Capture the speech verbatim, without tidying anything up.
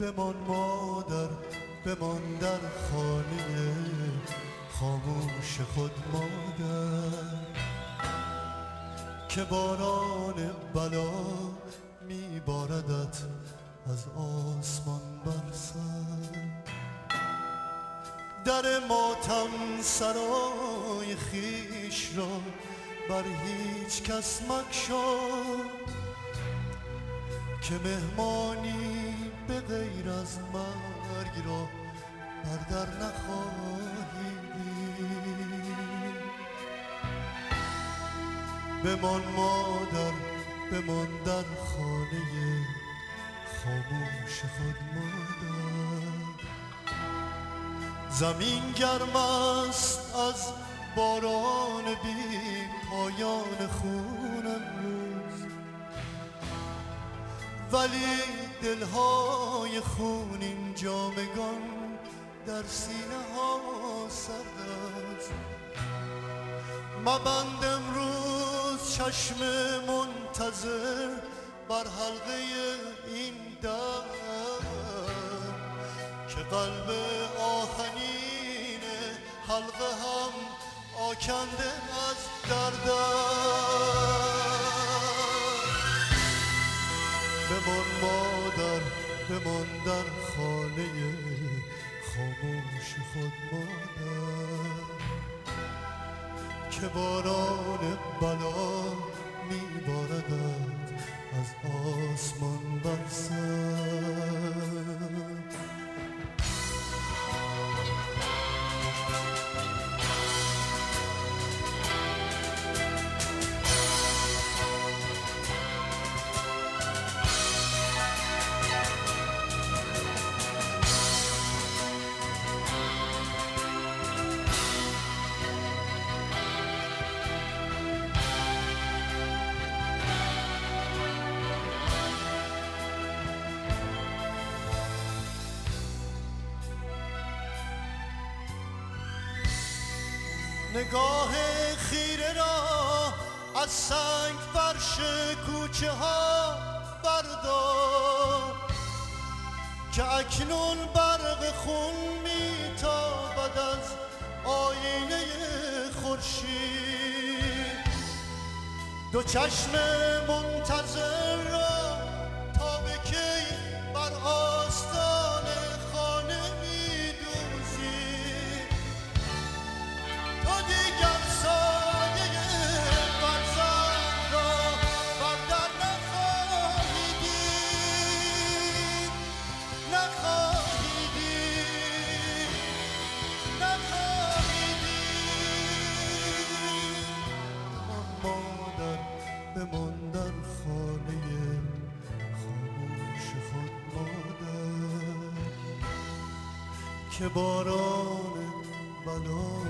بمان مادر، بمان در خانه خاموش خود مادر، که باران بلا میباردت از آسمان بر سر. در ماتم سرای خیش را بر هیچ کس مگشا، که مهمانی به غیر از مرگ را بر در نخواهی دید. بمان مادر، بمان در خانه خاموش خود مادر. زمین گرم است از باران بی پایان خون امروز، ولی دلهای خونین جامگان در سینه ها سرد است. مبند امروز چشم منتظر بر حلقه این در، که قلب آهنین حلقه هم آکنده از درد. بمان مادر، بمان در خانه خاموش خود مادر، که باران بلا میباردد از آسمان بر سر. نگاه خیره را از سنگ فرش کوچه ها بردار، که اکنون برق خون میتابد از آینه خورشید. دو چشم منتظر را تا به کی بر آستان خانه میدوزی. تو دیگر سایه فرزند را بر در نخواهی دید، نخواهی دید، نخواهی دید. مادر، بمان در خانه خاموش خود مادر، که باران بلا